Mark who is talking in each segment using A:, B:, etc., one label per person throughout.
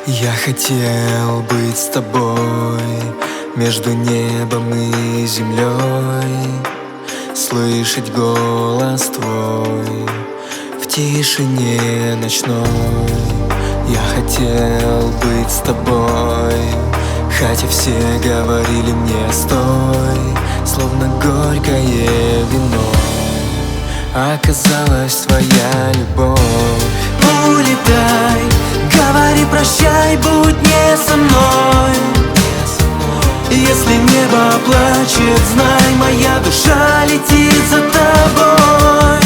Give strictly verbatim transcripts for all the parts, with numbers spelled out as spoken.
A: Я хотел быть с тобой между небом и землей, слышать голос твой в тишине ночной. Я хотел быть с тобой, хотя все говорили мне стой, словно горькое вино. Оказалась твоя любовь.
B: Улетай, говори прощай, будь не со мной. Если небо плачет, знай, моя душа летит за тобой.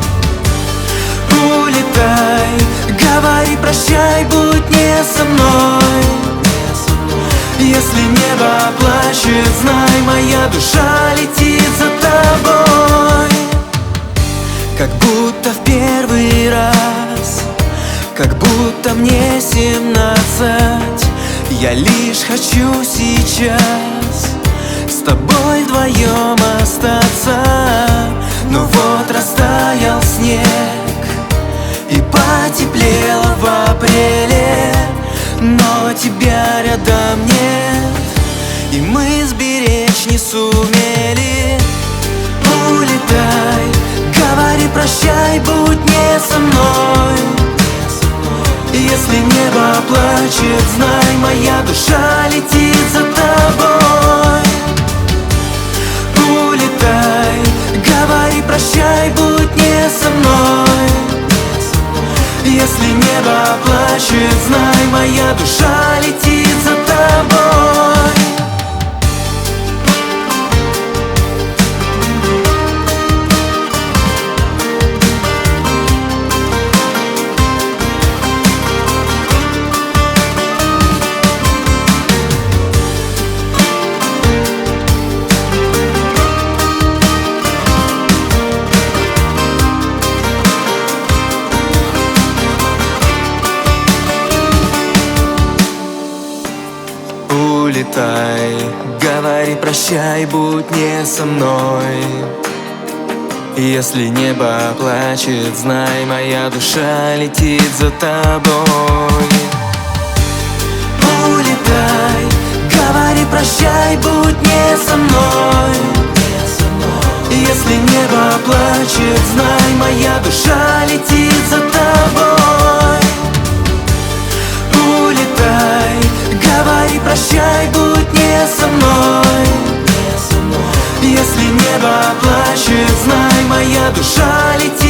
B: Улетай, говори прощай, будь не со мной. Если небо плачет, знай, моя душа летит за тобой. Как будто в первый раз, как будто мне семнадцать. Я лишь хочу сейчас с тобой вдвоем остаться. Но вот растаял снег и потеплело в апреле, но тебя рядом нет, и мы сберечь не сумели. Улетай, говори прощай, будь не со мной. Если небо плачет, знай, моя душа летит за тобой. Улетай, говори прощай, будь не со мной. Если небо плачет, знай, моя душа летит за тобой.
A: Улетай, говори прощай, будь не со мной. Если небо плачет, знай, моя душа летит за тобой.
B: Улетай, говори прощай, будь не со мной. Если небо плачет, знай, моя душа летит за тобой. Улетай, говори прощай, будь не со мной. Если небо плачет, знай, моя душа летит